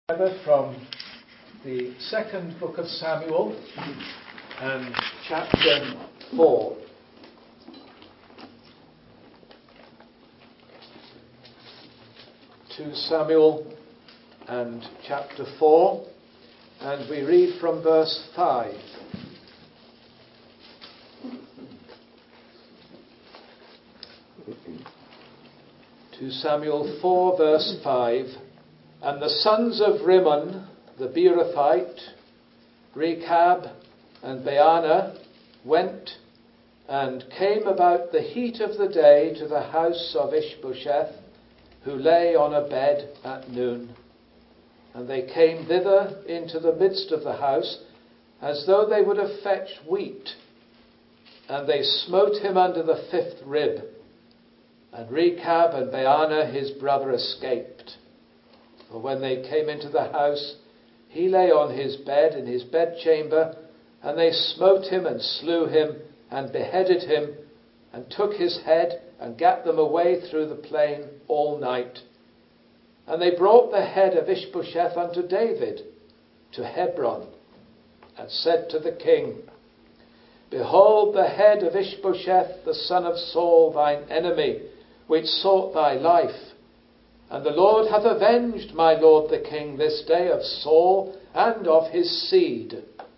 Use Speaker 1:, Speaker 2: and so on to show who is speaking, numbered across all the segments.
Speaker 1: From the second book of Samuel and chapter 4. To Samuel and chapter 4, and we read from verse 5. To Samuel 4 verse 5. And the sons of Rimmon, the Beerothite, Rechab and Baanah, went and came about the heat of the day to the house of Ishbosheth, who lay on a bed at noon. And they came thither into the midst of the house, as though they would have fetched wheat. And they smote him under the fifth rib. And Rechab and Baanah his brother escaped. For when they came into the house, he lay on his bed in his bedchamber, and they smote him and slew him and beheaded him, and took his head and gat them away through the plain all night. And they brought the head of Ishbosheth unto David to Hebron, and said to the king, Behold the head of Ishbosheth the son of Saul thine enemy, which sought thy life. And the Lord hath avenged my lord the king this day of Saul and of his seed.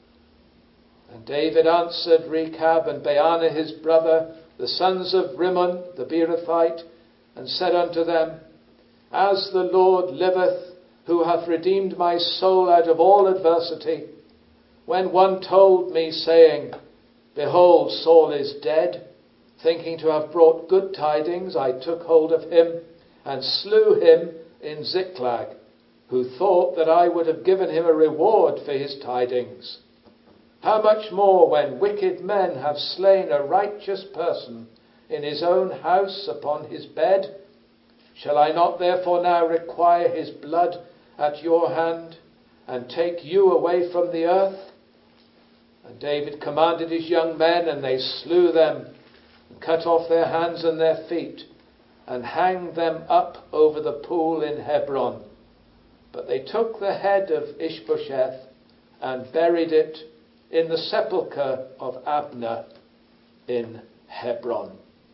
Speaker 1: And David answered Rechab and Baanah his brother, the sons of Rimmon the Beerothite, and said unto them, As the Lord liveth, who hath redeemed my soul out of all adversity, when one told me, saying, Behold, Saul is dead, thinking to have brought good tidings, I took hold of him, and slew him in Ziklag, who thought that I would have given him a reward for his tidings. How much more when wicked men have slain a righteous person in his own house upon his bed? Shall I not therefore now require his blood at your hand, and take you away from the earth? And David commanded his young men, and they slew them, and cut off their hands and their feet, and hanged them up over the pool in Hebron. But they took the head of Ishbosheth and buried it in the sepulchre of Abner in Hebron.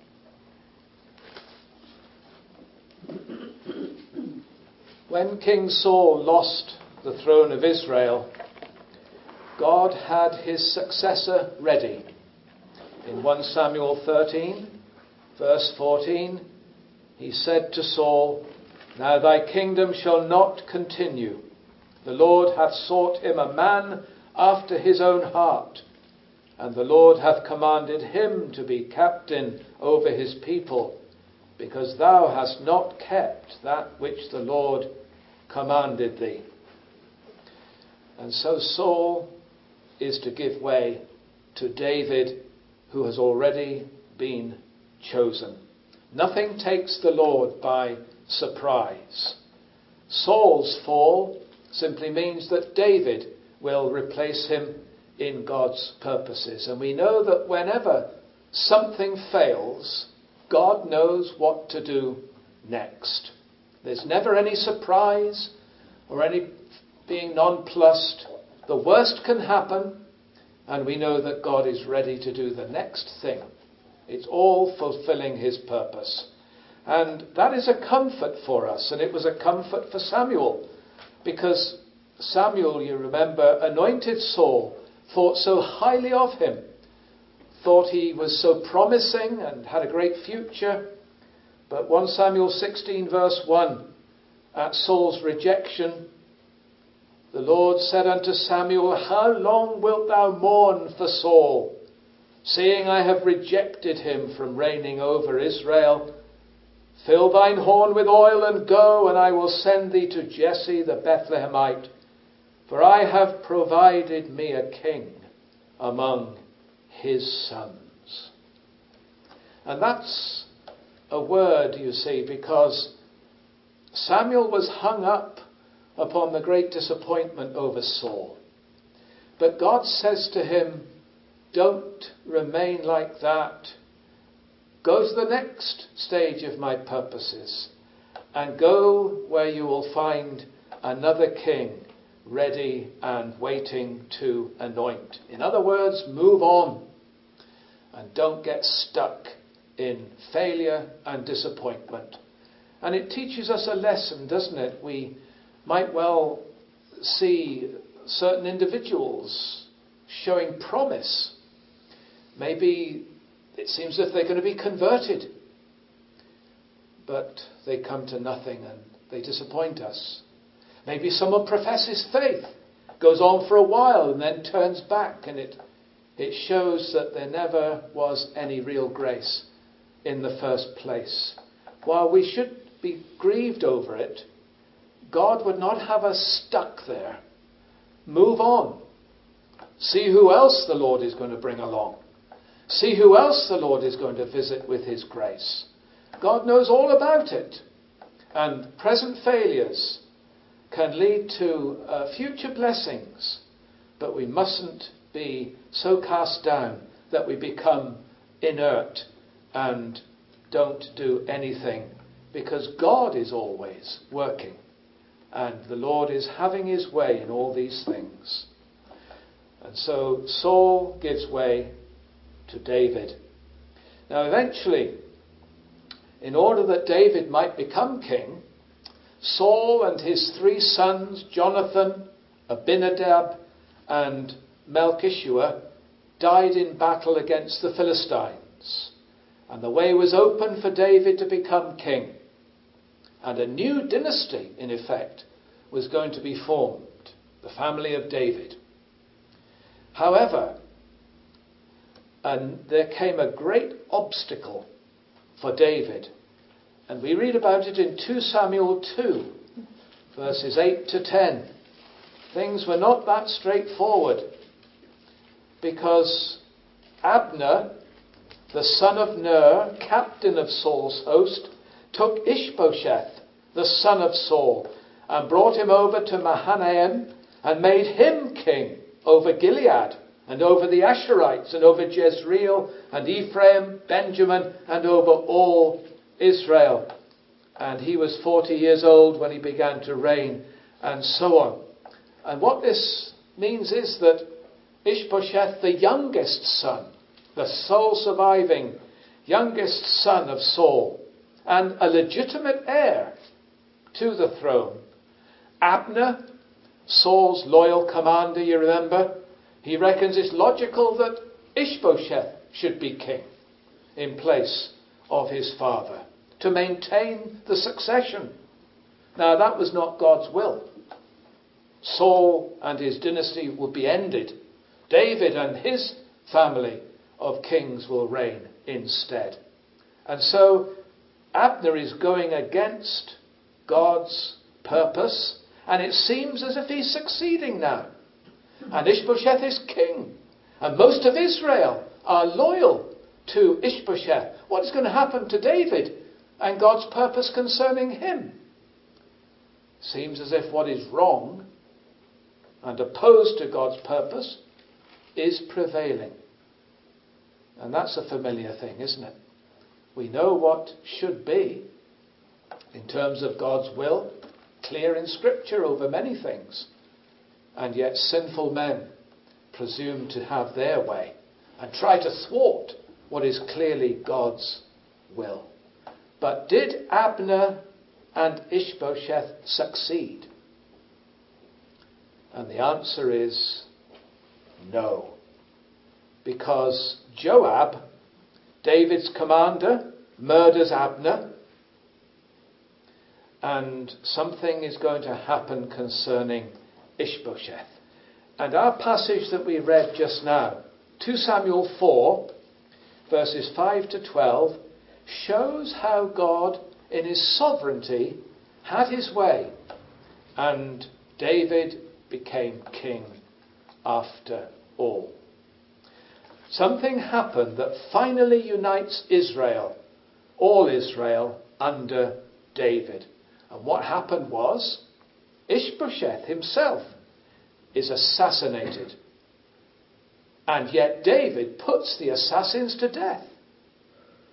Speaker 1: When King Saul lost the throne of Israel, God had his successor ready. In 1 Samuel 13, verse 14, he said to Saul, Now thy kingdom shall not continue. The Lord hath sought him a man after his own heart, and the Lord hath commanded him to be captain over his people, because thou hast not kept that which the Lord commanded thee. And so Saul is to give way to David, who has already been chosen. Nothing takes the Lord by surprise. Saul's fall simply means that David will replace him in God's purposes. And we know that whenever something fails, God knows what to do next. There's never any surprise or any being nonplussed. The worst can happen, and we know that God is ready to do the next thing. It's all fulfilling his purpose. And that is a comfort for us. And it was a comfort for Samuel. Because Samuel, you remember, anointed Saul, thought so highly of him. Thought he was so promising and had a great future. But 1 Samuel 16 verse 1, at Saul's rejection, the Lord said unto Samuel, How long wilt thou mourn for Saul, seeing I have rejected him from reigning over Israel? Fill thine horn with oil and go, and I will send thee to Jesse the Bethlehemite, for I have provided me a king among his sons. And that's a word, you see, because Samuel was hung up upon the great disappointment over Saul. But God says to him, don't remain like that. Go to the next stage of my purposes and go where you will find another king ready and waiting to anoint. In other words, move on and don't get stuck in failure and disappointment. And it teaches us a lesson, doesn't it? We might well see certain individuals showing promise. Maybe it seems as if they're going to be converted, but they come to nothing and they disappoint us. Maybe someone professes faith, goes on for a while and then turns back, and it shows that there never was any real grace in the first place. While we should be grieved over it, God would not have us stuck there. Move on. See who else the Lord is going to bring along. See who else the Lord is going to visit with his grace. God knows all about it. And present failures can lead to future blessings. But we mustn't be so cast down that we become inert and don't do anything. Because God is always working. And the Lord is having his way in all these things. And so Saul gives way to David. Now eventually, in order that David might become king, Saul and his 3 sons, Jonathan, Abinadab, and Melchishua, died in battle against the Philistines. And the way was open for David to become king. And a new dynasty, in effect, was going to be formed, the family of David. However, there came a great obstacle for David. And we read about it in 2 Samuel 2, verses 8 to 10. Things were not that straightforward, because Abner, the son of Ner, captain of Saul's host, took Ishbosheth, the son of Saul, and brought him over to Mahanaim and made him king over Gilead and over the Asherites and over Jezreel and Ephraim, Benjamin, and over all Israel. And he was 40 years old when he began to reign, and so on. And what this means is that Ishbosheth, the youngest son, the sole surviving youngest son of Saul, and a legitimate heir to the throne. Abner, Saul's loyal commander, you remember, he reckons it's logical that Ishbosheth should be king in place of his father, to maintain the succession. Now that was not God's will. Saul and his dynasty will be ended. David and his family of kings will reign instead. And so Abner is going against God's purpose, and it seems as if he's succeeding now. And Ishbosheth is king, and most of Israel are loyal to Ishbosheth. What is going to happen to David and God's purpose concerning him? Seems as if what is wrong and opposed to God's purpose is prevailing. And that's a familiar thing, isn't it? We know what should be in terms of God's will, clear in Scripture over many things. And yet sinful men presume to have their way and try to thwart what is clearly God's will. But did Abner and Ishbosheth succeed? And the answer is no. Because Joab, David's commander, murders Abner, and something is going to happen concerning Ishbosheth. And our passage that we read just now, 2 Samuel 4, verses 5 to 12, shows how God, in his sovereignty, had his way, and David became king after all. Something happened that finally unites Israel, all Israel, under David. And what happened was, Ishbosheth himself is assassinated. And yet David puts the assassins to death.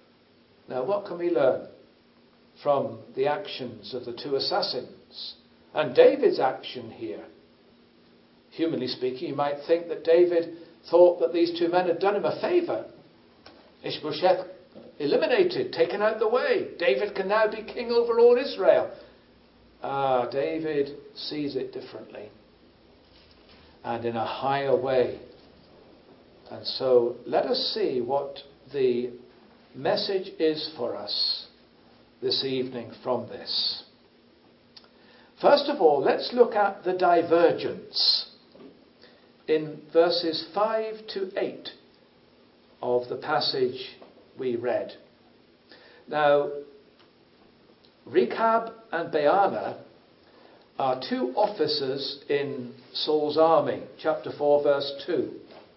Speaker 1: Now what can we learn from the actions of the 2 assassins? And David's action here, humanly speaking, you might think that David thought that these two men had done him a favour. Ishbosheth eliminated, taken out the way. David can now be king over all Israel. David sees it differently and in a higher way. And so let us see what the message is for us this evening from this. First of all, let's look at the divergence in verses 5 to 8 of the passage we read. Now, Rechab and Baanah are two officers in Saul's army. Chapter 4, verse 2.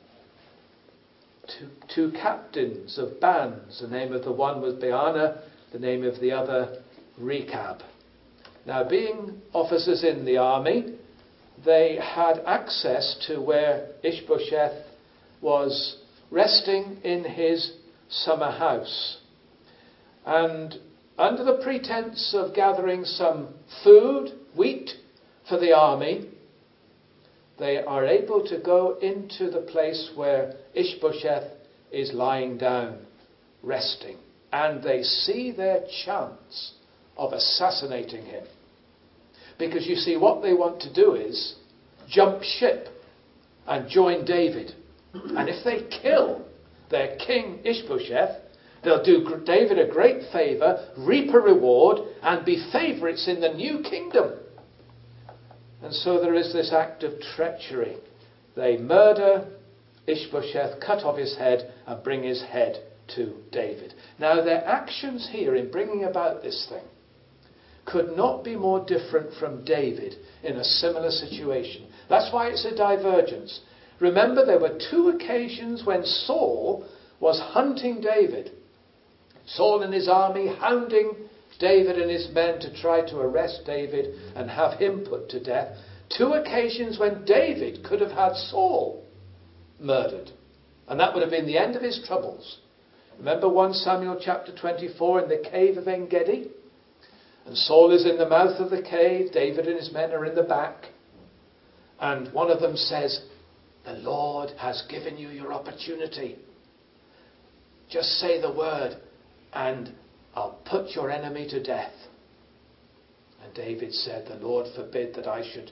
Speaker 1: Two captains of bands. The name of the one was Baanah, the name of the other Rechab. Now, being officers in the army, they had access to where Ishbosheth was resting in his summer house. And under the pretense of gathering some food, wheat, for the army, they are able to go into the place where Ishbosheth is lying down, resting. And they see their chance of assassinating him. Because you see, what they want to do is jump ship and join David. And if they kill their king Ishbosheth, they'll do David a great favour, reap a reward, and be favourites in the new kingdom. And so there is this act of treachery. They murder Ishbosheth, cut off his head, and bring his head to David. Now, their actions here in bringing about this thing could not be more different from David in a similar situation. That's why it's a divergence. Remember, there were two occasions when Saul was hunting David. Saul and his army hounding David and his men to try to arrest David and have him put to death. Two occasions when David could have had Saul murdered. And that would have been the end of his troubles. Remember 1 Samuel chapter 24 in the cave of En-Gedi? And Saul is in the mouth of the cave. David and his men are in the back. And one of them says, "The Lord has given you your opportunity. Just say the word and I'll put your enemy to death." And David said, "The Lord forbid that I should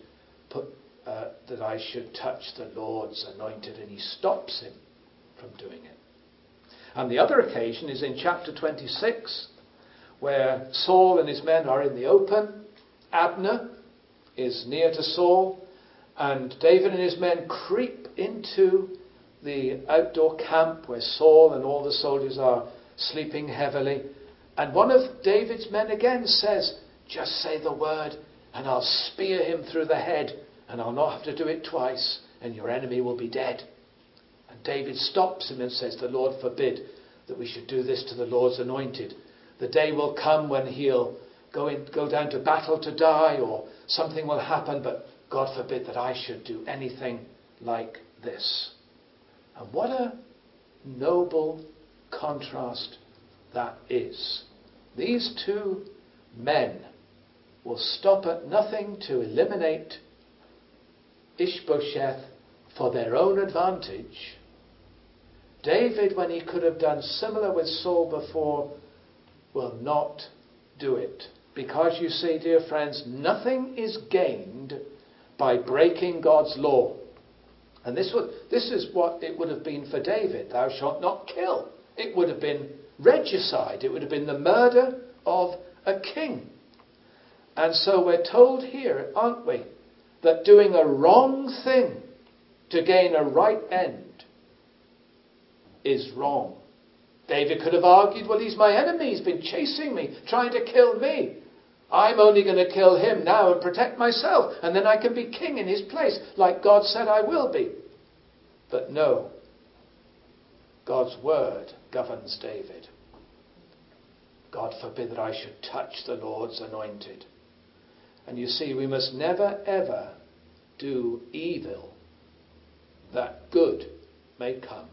Speaker 1: touch the Lord's anointed." And he stops him from doing it. And the other occasion is in chapter 26, where Saul and his men are in the open. Abner is near to Saul, and David and his men creep into the outdoor camp where Saul and all the soldiers are sleeping heavily. And one of David's men again says, "Just say the word and I'll spear him through the head, and I'll not have to do it twice, and your enemy will be dead." And David stops him and says, "The Lord forbid that we should do this to the Lord's anointed. The day will come when he'll go down to battle to die, or something will happen, but God forbid that I should do anything like this." And what a noble contrast that is. These two men will stop at nothing to eliminate Ishbosheth for their own advantage. David, when he could have done similar with Saul before, will not do it. Because you see, dear friends, nothing is gained by breaking God's law. And this is what it would have been for David. "Thou shalt not kill." It would have been regicide. It would have been the murder of a king. And so we're told here, aren't we, that doing a wrong thing to gain a right end is wrong. David could have argued, "Well, he's my enemy. He's been chasing me, trying to kill me. I'm only going to kill him now and protect myself, and then I can be king in his place, like God said I will be." But no. God's word governs David. "God forbid that I should touch the Lord's anointed." And you see, we must never ever do evil that good may come.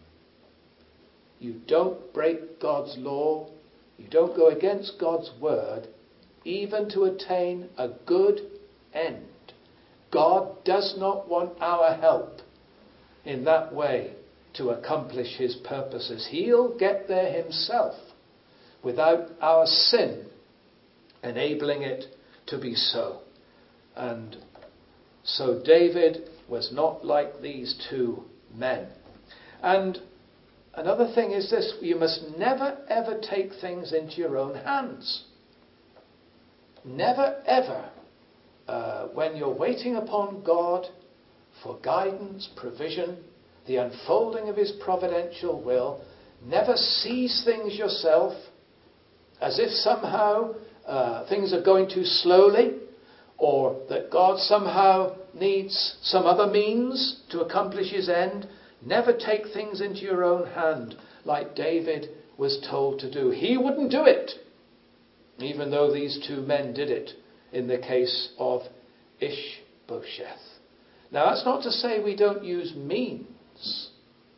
Speaker 1: You don't break God's law. You don't go against God's word, even to attain a good end. God does not want our help in that way to accomplish his purposes. He'll get there himself without our sin enabling it to be so. And so David was not like these two men. And another thing is this: you must never ever take things into your own hands. Never ever, when you're waiting upon God for guidance, provision, the unfolding of his providential will, never seize things yourself as if somehow things are going too slowly, or that God somehow needs some other means to accomplish his end. Never take things into your own hand like David was told to do. He wouldn't do it, even though these two men did it in the case of Ishbosheth. Now, that's not to say we don't use means.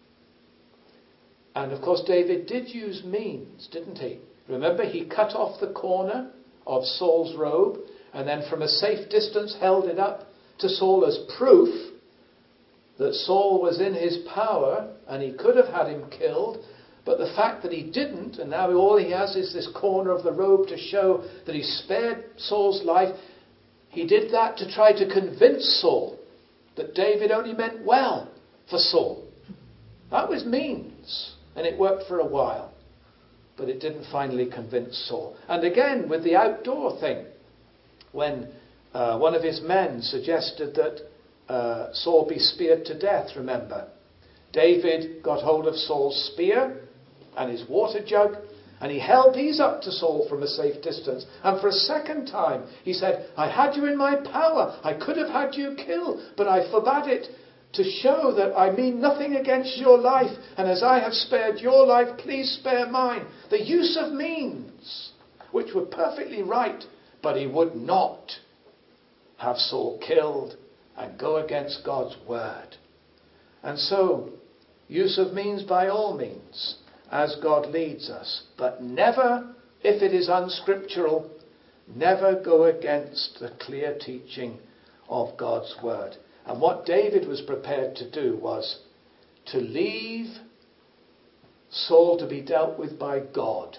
Speaker 1: And of course David did use means, didn't he? Remember, he cut off the corner of Saul's robe and then from a safe distance held it up to Saul as proof that Saul was in his power and he could have had him killed. But the fact that he didn't, and now all he has is this corner of the robe to show that he spared Saul's life, he did that to try to convince Saul that David only meant well for Saul. That was means, and it worked for a while. But it didn't finally convince Saul. And again, with the outdoor thing, when one of his men suggested that Saul be speared to death, remember, David got hold of Saul's spear and his water jug, and he held these up to Saul from a safe distance. And for a second time, he said, I had you in my power. I could have had you killed, but I forbade it to show that I mean nothing against your life. And as I have spared your life, please spare mine. The use of means, which were perfectly right, but he would not have Saul killed and go against God's word. And so, use of means by all means, as God leads us. But never, if it is unscriptural, never go against the clear teaching of God's word. And what David was prepared to do was to leave Saul to be dealt with by God,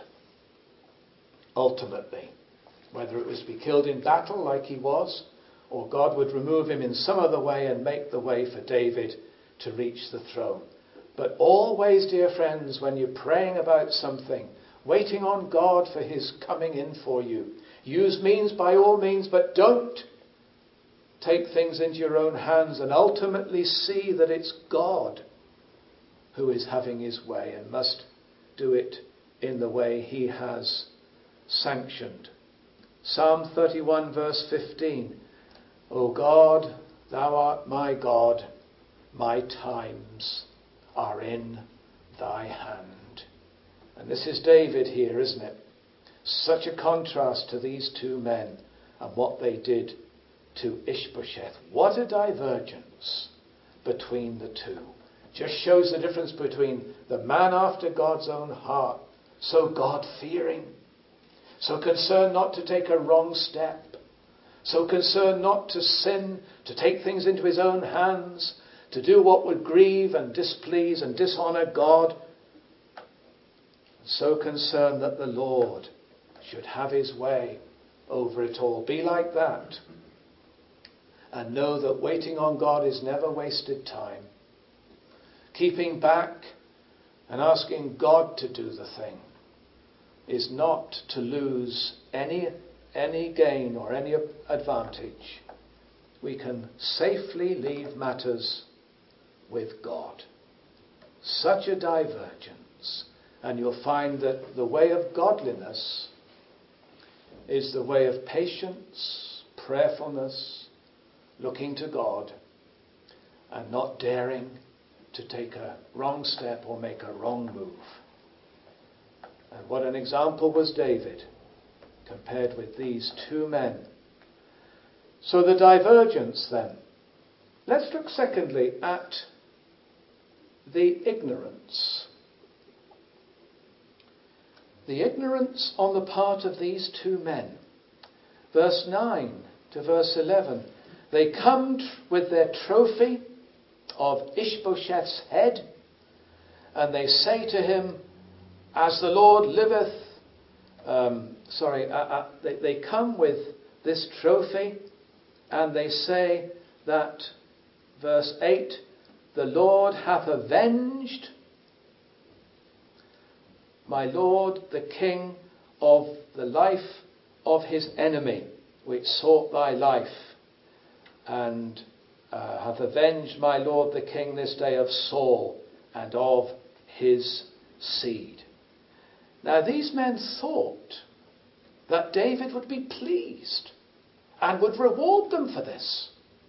Speaker 1: ultimately. Whether it was to be killed in battle like he was, or God would remove him in some other way and make the way for David to reach the throne. But always, dear friends, when you're praying about something, waiting on God for his coming in for you, use means by all means, but don't take things into your own hands and ultimately see that it's God who is having his way and must do it in the way he has sanctioned. Psalm 31 verse 15. O God, thou art my God, my times are in thy hand. And this is David here, isn't it? Such a contrast to these two men and what they did to Ishbosheth. What a divergence between the two. Just shows the difference between the man after God's own heart, so God-fearing, so concerned not to take a wrong step, so concerned not to sin, to take things into his own hands, to do what would grieve and displease and dishonour God, so concerned that the Lord should have his way over it all. Be like that. And know that waiting on God is never wasted time. Keeping back and asking God to do the thing is not to lose any gain or any advantage. We can safely leave matters with God. Such a divergence. And you'll find that the way of godliness is the way of patience, prayerfulness, looking to God, and not daring to take a wrong step or make a wrong move. And what an example was David compared with these two men. So the divergence then. Let's look secondly at the ignorance. The ignorance on the part of these two men. Verse 9 to verse 11. They come with their trophy of Ishbosheth's head, and they say to him, as the Lord liveth, they come with this trophy, and they say that, verse 8, the Lord hath avenged my Lord the King of the life of his enemy, which sought thy life, and hath avenged my Lord the King this day of Saul and of his seed. Now these men thought that David would be pleased and would reward them for this.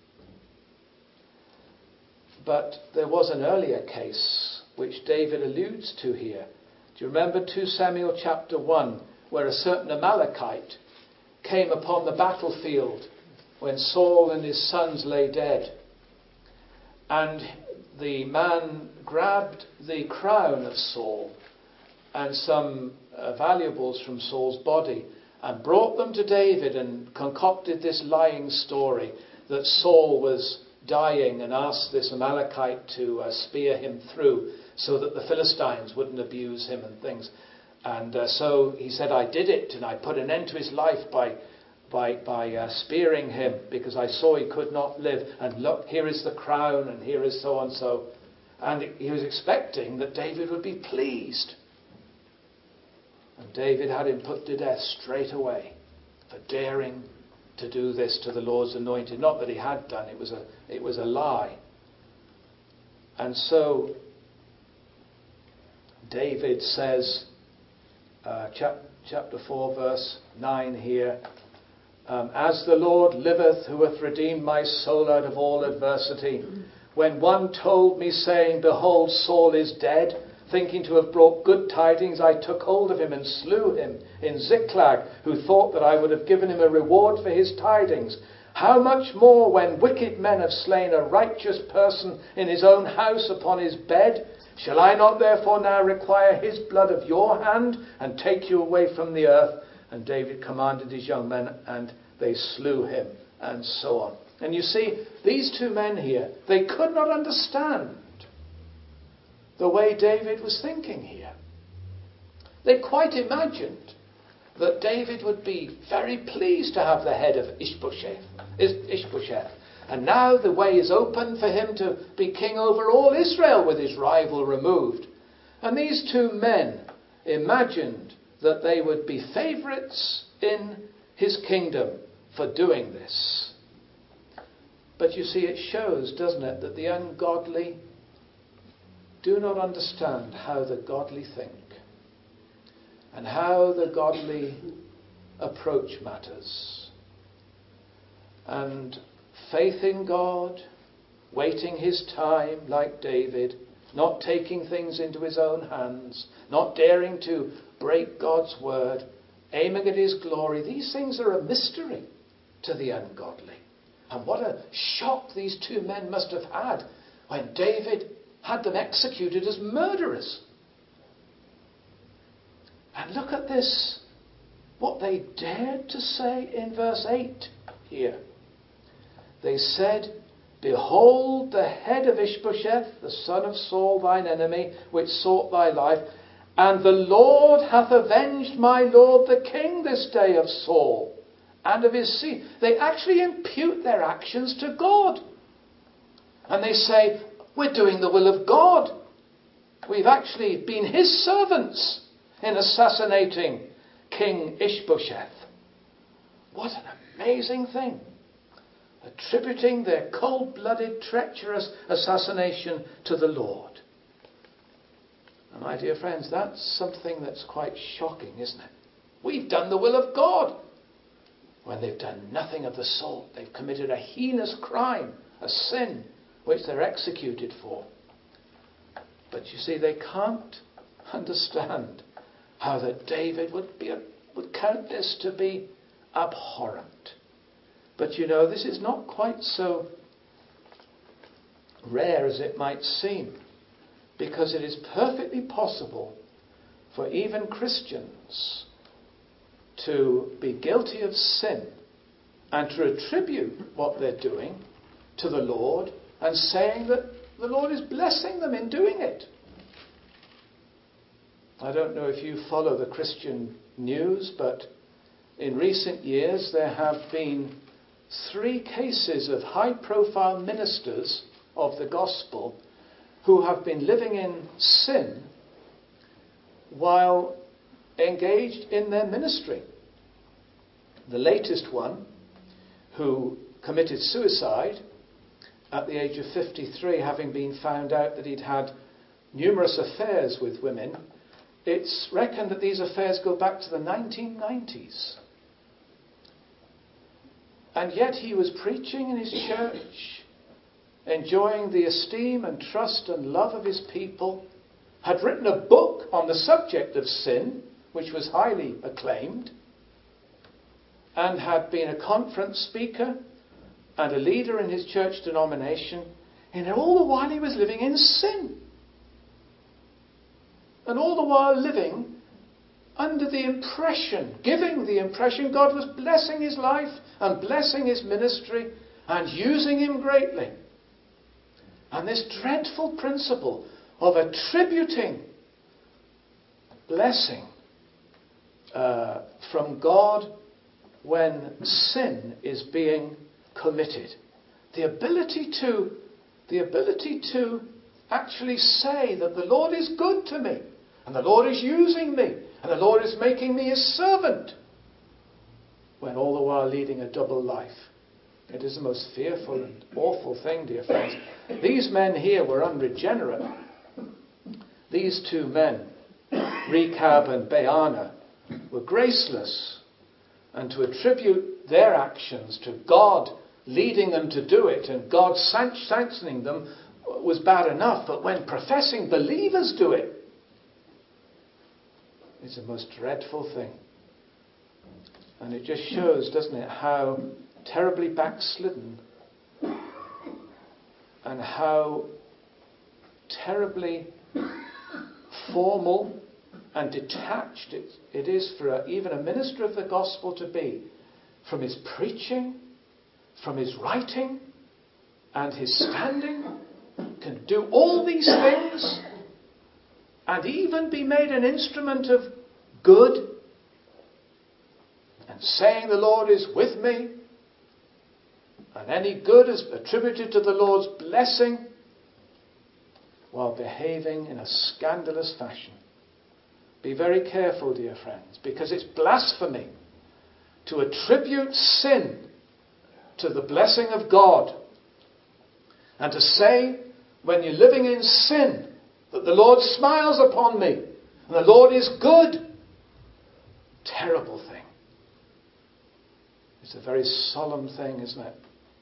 Speaker 1: But there was an earlier case which David alludes to here. Do you remember 2 Samuel chapter 1, where a certain Amalekite came upon the battlefield when Saul and his sons lay dead? And the man grabbed the crown of Saul and some valuables from Saul's body and brought them to David and concocted this lying story that Saul was dying and asked this Amalekite to spear him through so that the Philistines wouldn't abuse him and things. And so he said, I did it, and I put an end to his life by spearing him because I saw he could not live. And look, here is the crown, and here is so and so. And he was expecting that David would be pleased. And David had him put to death straight away for daring to do this to the Lord's anointed. Not that he had done, it was a lie. And so David says, chapter 4 verse 9 here, as the Lord liveth, who hath redeemed my soul out of all adversity, when one told me, saying, behold, Saul is dead, thinking to have brought good tidings, I took hold of him and slew him in Ziklag, who thought that I would have given him a reward for his tidings. How much more when wicked men have slain a righteous person in his own house upon his bed? Shall I not therefore now require his blood of your hand, and take you away from the earth? And David commanded his young men, and they slew him, and so on. And you see, these two men here, they could not understand the way David was thinking here. They quite imagined that David would be very pleased to have the head of Ishbosheth. And now the way is open for him to be king over all Israel with his rival removed. And these two men imagined that they would be favourites in his kingdom for doing this. But you see, it shows, doesn't it, that the ungodly do not understand how the godly think and how the godly approach matters. And faith in God, waiting his time like David, not taking things into his own hands, not daring to break God's word, aiming at his glory, these things are a mystery to the ungodly. And what a shock these two men must have had when David had them executed as murderers. And look at this, what they dared to say in verse 8 here. They said, behold the head of Ishbosheth, the son of Saul, thine enemy, which sought thy life, and the Lord hath avenged my Lord the King this day of Saul and of his seed. They actually impute their actions to God. And they say, we're doing the will of God. We've actually been his servants in assassinating King Ishbosheth. What an amazing thing. Attributing their cold-blooded, treacherous assassination to the Lord. And my dear friends, that's something that's quite shocking, isn't it? We've done the will of God, when they've done nothing of the sort. They've committed a heinous crime, a sin, which they're executed for. But you see, they can't understand how that David would count this to be abhorrent. But you know, this is not quite so rare as it might seem, because it is perfectly possible for even Christians to be guilty of sin and to attribute what they're doing to the Lord and saying that the Lord is blessing them in doing it. I don't know if you follow the Christian news, but in recent years there have been 3 cases of high-profile ministers of the gospel who have been living in sin while engaged in their ministry. The latest one, who committed suicide at the age of 53, having been found out that he'd had numerous affairs with women. It's reckoned that these affairs go back to the 1990s. And yet he was preaching in his church, enjoying the esteem and trust and love of his people, had written a book on the subject of sin, which was highly acclaimed, and had been a conference speaker and a leader in his church denomination, and all the while he was living in sin. And all the while living under the impression, giving the impression God was blessing his life and blessing his ministry and using him greatly. And this dreadful principle of attributing blessing from God when sin is being committed. The ability to actually say that the Lord is good to me, and the Lord is using me, and the Lord is making me his servant, when all the while leading a double life. It is the most fearful and awful thing, dear friends. These men here were unregenerate. These 2 men, Rechab and Baanah, were graceless. And to attribute their actions to God leading them to do it and God sanctioning them was bad enough. But when professing believers do it, it's the most dreadful thing. And it just shows, doesn't it, how terribly backslidden and how terribly formal and detached it is for even a minister of the gospel to be from his preaching, from his writing, and his standing, can do all these things and even be made an instrument of good and saying the Lord is with me, and any good is attributed to the Lord's blessing, while behaving in a scandalous fashion. Be very careful, dear friends, because it's blasphemy to attribute sin to the blessing of God, and to say when you're living in sin that the Lord smiles upon me and the Lord is good. Terrible thing. It's a very solemn thing, isn't it?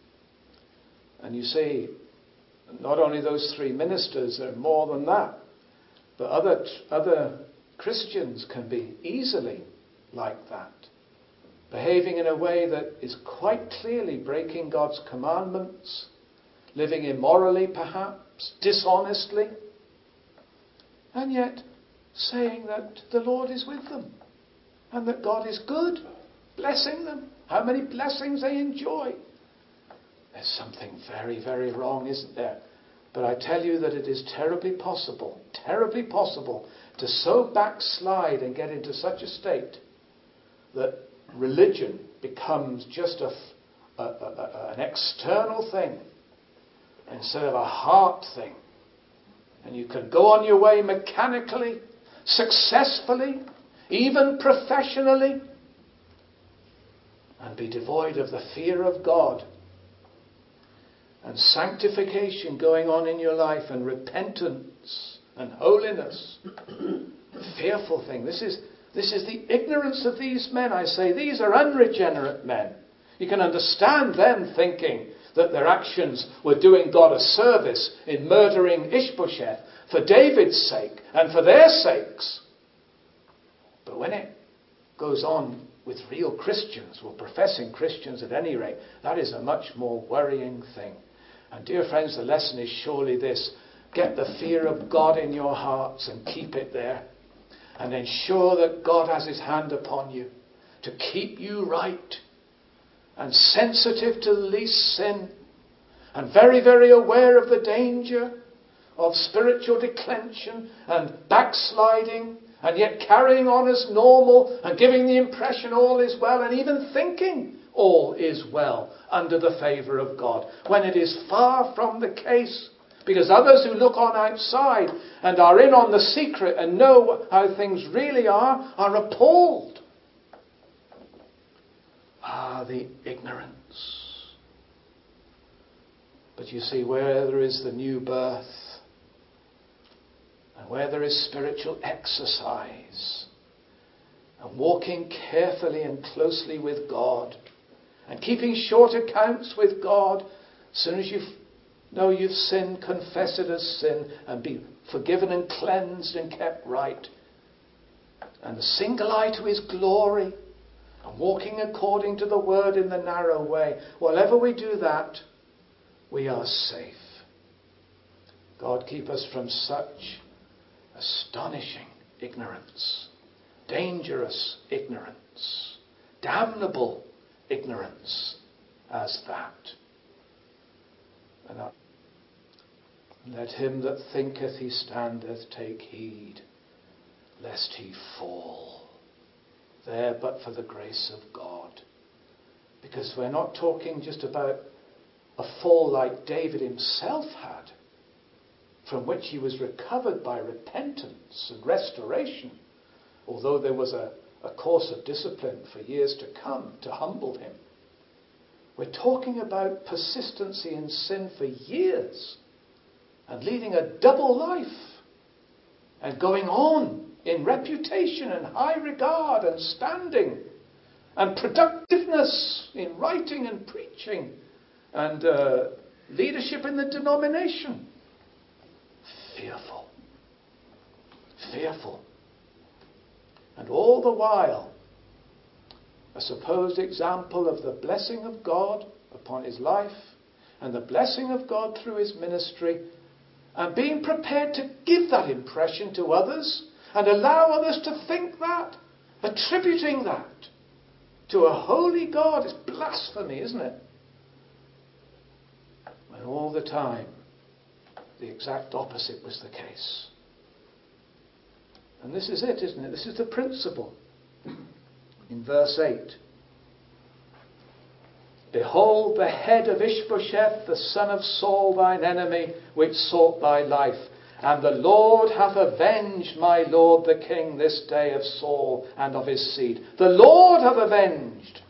Speaker 1: And you see, not only those 3 ministers, there are more than that, but other Christians can be easily like that, behaving in a way that is quite clearly breaking God's commandments, living immorally perhaps, dishonestly, and yet saying that the Lord is with them and that God is good, blessing them. How many blessings they enjoy. There's something very, very wrong, isn't there? But I tell you that it is terribly possible to so backslide and get into such a state that religion becomes just an external thing instead of a heart thing. And you can go on your way mechanically, successfully, even professionally, and be devoid of the fear of God and sanctification going on in your life and repentance and holiness. Fearful thing. This is the ignorance of these men, I say. These are unregenerate men. You can understand them thinking that their actions were doing God a service in murdering Ishbosheth for David's sake and for their sakes. But when it goes on with real Christians, or professing Christians at any rate, that is a much more worrying thing. And dear friends, the lesson is surely this: get the fear of God in your hearts and keep it there, and ensure that God has his hand upon you to keep you right and sensitive to the least sin, and very, very aware of the danger of spiritual declension and backsliding, and yet carrying on as normal and giving the impression all is well, and even thinking all is well under the favour of God, when it is far from the case. Because others who look on outside and are in on the secret and know how things really are appalled. The ignorance. But you see, where there is the new birth, and where there is spiritual exercise, and walking carefully and closely with God, and keeping short accounts with God, as soon as you know you've sinned, confess it as sin, and be forgiven and cleansed and kept right. And the single eye to his glory, and walking according to the word in the narrow way. Whenever we do that, we are safe. God keep us from such astonishing ignorance, dangerous ignorance, damnable ignorance as that. And let him that thinketh he standeth take heed, lest he fall. There but for the grace of God. Because we're not talking just about a fall like David himself had, from which he was recovered by repentance and restoration, although there was a course of discipline for years to come to humble him. We're talking about persistency in sin for years, and leading a double life, and going on in reputation and high regard and standing and productiveness in writing and preaching and leadership in the denomination. Fearful. Fearful. And all the while, a supposed example of the blessing of God upon his life and the blessing of God through his ministry, and being prepared to give that impression to others and allow others to think that, attributing that to a holy God. Is blasphemy, isn't it? When all the time the exact opposite was the case. And this is it, isn't it? This is the principle. In verse 8. Behold the head of Ishbosheth, the son of Saul, thine enemy, which sought thy life. And the Lord hath avenged my lord the king this day of Saul and of his seed. The Lord hath avenged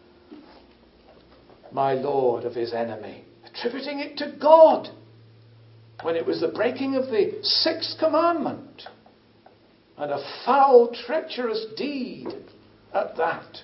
Speaker 1: my lord of his enemy. Attributing it to God, when it was the breaking of the sixth commandment, and a foul, treacherous deed at that.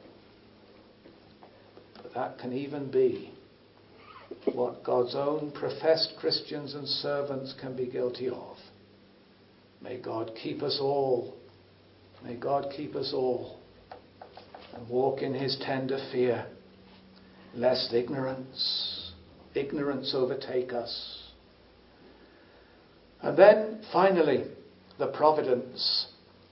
Speaker 1: But that can even be what God's own professed Christians and servants can be guilty of. May God keep us all. May God keep us all. And walk in his tender fear, lest ignorance overtake us. And then, finally, the providence.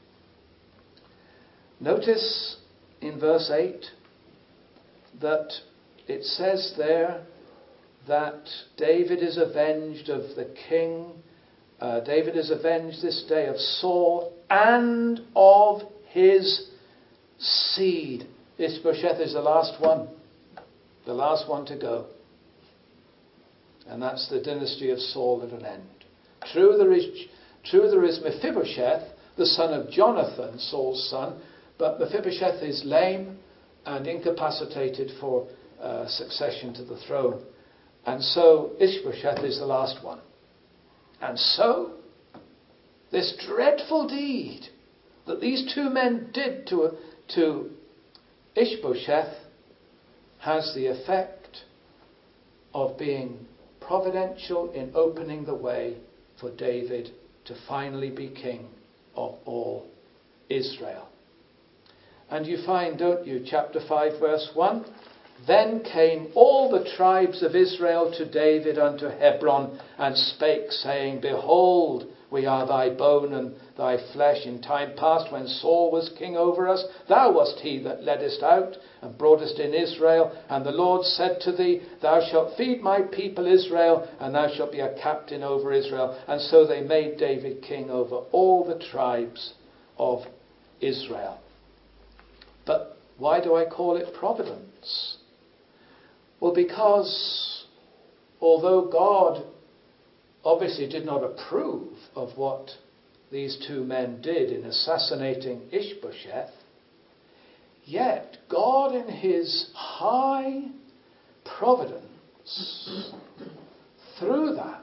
Speaker 1: Notice in verse 8 that it says there that David is avenged of the king. David is avenged this day of Saul and of his seed. Ishbosheth is the last one to go. And that's the dynasty of Saul at an end. True, there is Mephibosheth, the son of Jonathan, Saul's son, but Mephibosheth is lame and incapacitated for succession to the throne. And so Ishbosheth is the last one. And so, this dreadful deed that these two men did to Ishbosheth has the effect of being providential in opening the way for David to finally be king of all Israel. And you find, don't you, chapter 5 verse 1, then came all the tribes of Israel to David unto Hebron, and spake, saying, Behold, We are thy bone and thy flesh. In time past, when Saul was king over us, thou wast he that leddest out and broughtest in Israel. And the Lord said to thee, thou shalt feed my people Israel, and thou shalt be a captain over Israel. And so they made David king over all the tribes of Israel. But why do I call it providence? Well, because although God obviously did not approve of what these two men did in assassinating Ishbosheth, yet God in his high providence, through that,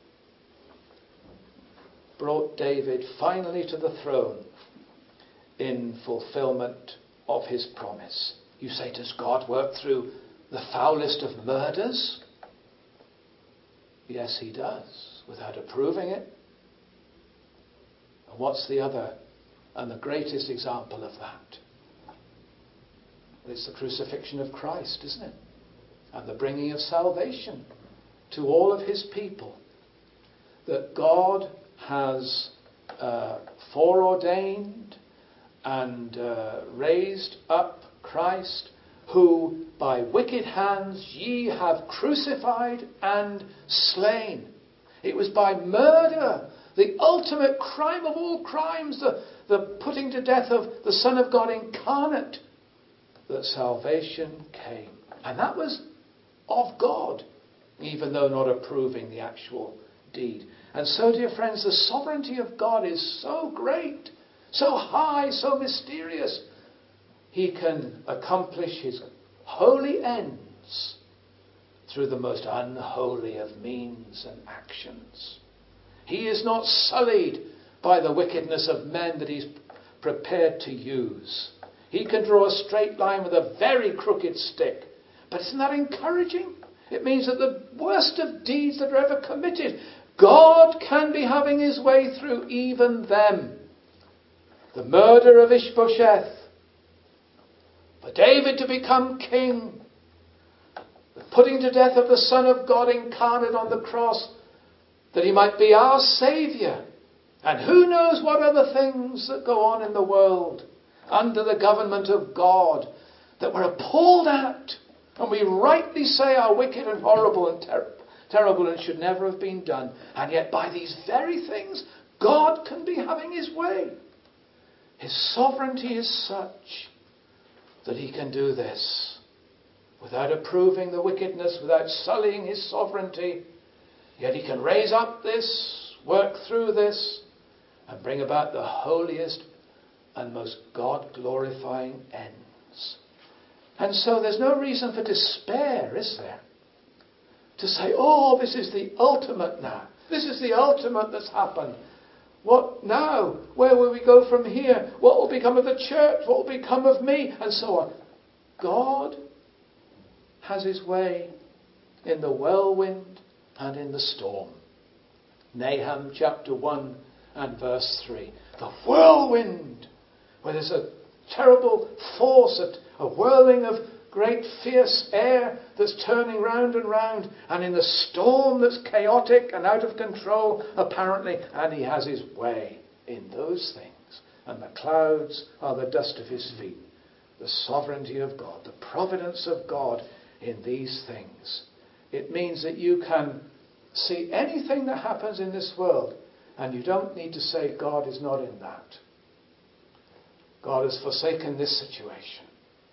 Speaker 1: brought David finally to the throne in fulfillment of his promise. You say, does God work through the foulest of murders? Yes, he does, without approving it. And what's the other and the greatest example of that? It's the crucifixion of Christ, isn't it? And the bringing of salvation to all of his people. That God has foreordained and raised up Christ, who by wicked hands ye have crucified and slain. It was by murder, the ultimate crime of all crimes, the putting to death of the Son of God incarnate, that salvation came. And that was of God, even though not approving the actual deed. And so, dear friends, the sovereignty of God is so great, so high, so mysterious. He can accomplish his holy ends through the most unholy of means and actions. He is not sullied by the wickedness of men that he's prepared to use. He can draw a straight line with a very crooked stick. But isn't that encouraging? It means that the worst of deeds that are ever committed, God can be having his way through even them. The murder of Ishbosheth, for David to become king, the putting to death of the Son of God incarnate on the cross, that he might be our Saviour. And who knows what other things that go on in the world under the government of God that we're appalled at, and we rightly say are wicked and horrible and terrible and should never have been done. And yet by these very things, God can be having his way. His sovereignty is such that he can do this without approving the wickedness, without sullying his sovereignty. Yet he can raise up this, work through this, and bring about the holiest and most God-glorifying ends. And so there's no reason for despair, is there? To say, oh, this is the ultimate now. This is the ultimate that's happened. What now? Where will we go from here? What will become of the church? What will become of me? And so on. God has his way in the whirlwind and in the storm. Nahum chapter 1 and verse 3. The whirlwind, where there's a terrible force, a whirling of great fierce air that's turning round and round, and in the storm that's chaotic and out of control apparently, and he has his way in those things. And the clouds are the dust of his feet. The sovereignty of God, the providence of God in these things. It means that you can see anything that happens in this world, and you don't need to say God is not in that. God has forsaken this situation.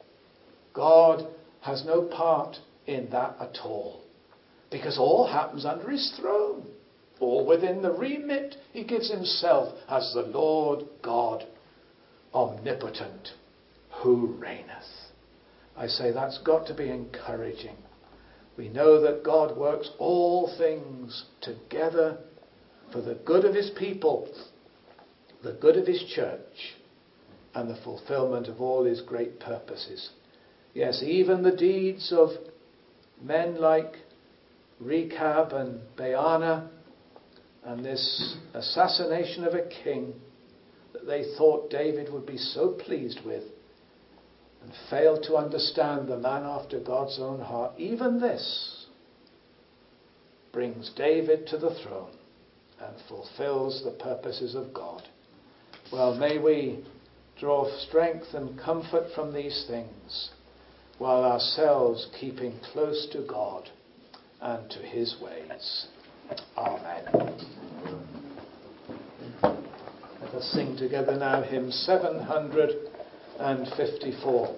Speaker 1: God has no part in that at all, because all happens under his throne, all within the remit he gives himself as the Lord God omnipotent, who reigneth. I say that's got to be encouraging. We know that God works all things together for the good of his people, the good of his church, and the fulfillment of all his great purposes. Yes, even the deeds of men like Rechab and Baanah, and this assassination of a king that they thought David would be so pleased with, and failed to understand the man after God's own heart, even this brings David to the throne and fulfills the purposes of God. Well, may we draw strength and comfort from these things, while ourselves keeping close to God and to his ways. Amen. Let us sing together now hymn 754.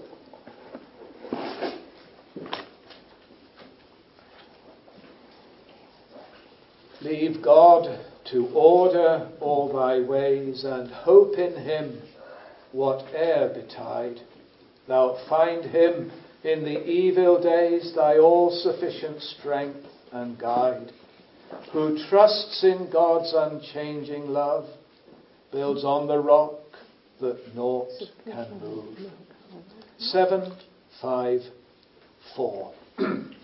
Speaker 1: Leave God to order all thy ways, and hope in him, whate'er betide. Thou'lt find him in the evil days, thy all-sufficient strength and guide. Who trusts in God's unchanging love, builds on the rock that naught can move. 754.